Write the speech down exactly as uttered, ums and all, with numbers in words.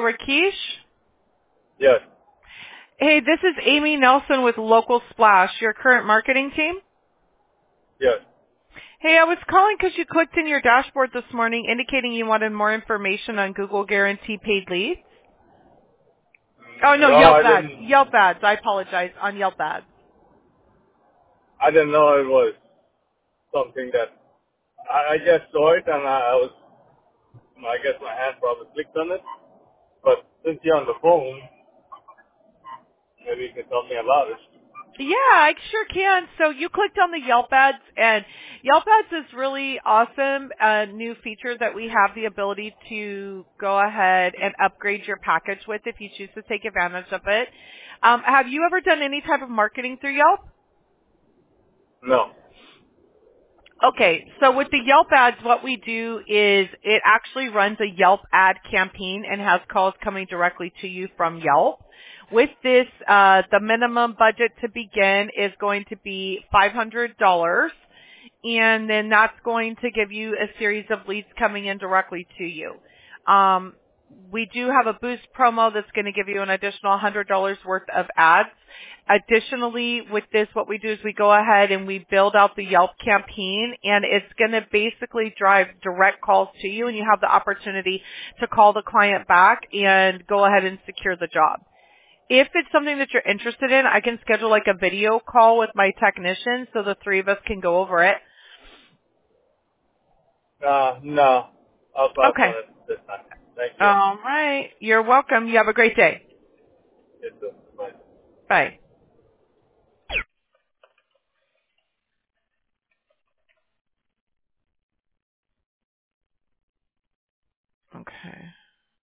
Rakesh. Yes. Hey, this is Amy Nelson with Local Splash, your current marketing team. Yes. Hey, I was calling because you clicked in your dashboard this morning indicating you wanted more information on Google Guarantee Paid Leads. Oh, no, No, Yelp I ads. didn't. Yelp ads. I apologize. On Yelp ads. I didn't know it was something that I, I just saw it and I, I was. I guess my hand probably clicked on it. But since you're on the phone, maybe you can tell me about it. Yeah, I sure can. So you clicked on the Yelp ads, and Yelp ads is really awesome, a new feature that we have the ability to go ahead and upgrade your package with if you choose to take advantage of it. Um, have you ever done any type of marketing through Yelp? No. Okay, so with the Yelp ads, what we do is it actually runs a Yelp ad campaign and has calls coming directly to you from Yelp. With this, uh, the minimum budget to begin is going to be five hundred dollars, and then that's going to give you a series of leads coming in directly to you. Um, we do have a boost promo that's going to give you an additional one hundred dollars worth of ads. Additionally, with this, what we do is we go ahead and we build out the Yelp campaign, and it's going to basically drive direct calls to you, and you have the opportunity to call the client back and go ahead and secure the job. If it's something that you're interested in, I can schedule like a video call with my technician so the three of us can go over it. Uh, no. I'll pass on Okay. it this time. Thank you. All right. You're welcome. You have a great day. You too. Bye. Bye. Okay.